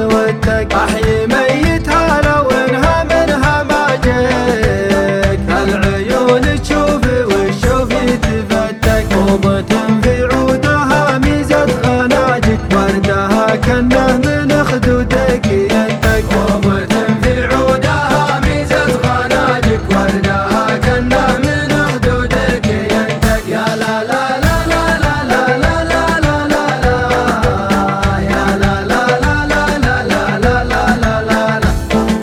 ودك احيي ميتها لو انها منها ما جيك العيون تشوف والشوف يتفتك طوبة في عودها ميزة غناجك وردها كنه من خدودك ينتك طوبة في عودها ميزة غناجك وردها كنه من خدودك ينتك يا لا لا لا لا لا لا لا لا لا لا يا لا لا لا لا لا لا لا لا لا لا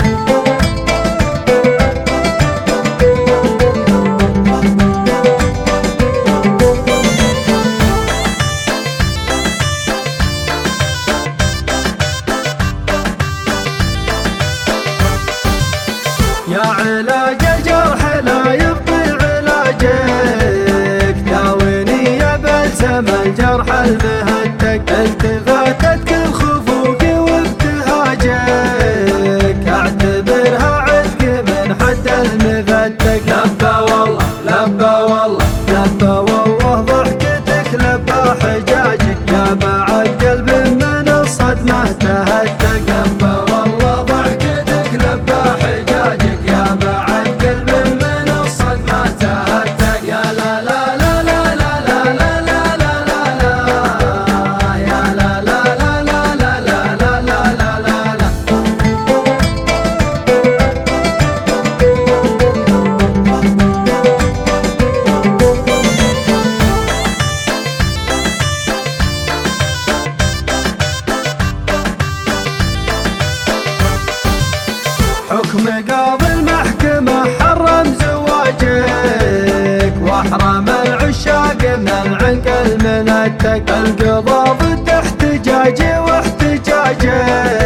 يا علاج الجرح لا يبطي علاجك داويني يا بلسم الجرح المهتك التفاتت كل خفوقي وابتهاجك اعتبرها عتق من حد المفتك لبى والله لبى والله لبى والله ضحكتك لبى حجاجك يا بعد قلب من الصدمة تهتك لبى والله ضحكتك لبى حجاجك يا بعد قلب من الصدمة تهتك يا لا لا لا لا لا لا لا لا لا لا يا لا لا لا لا لا لا لا لا لا لا حكم قاضي المحكمة حرم زواجك واحرم العشاق من العنق المنتك القضاء ضد احتجاجي واحتجاجك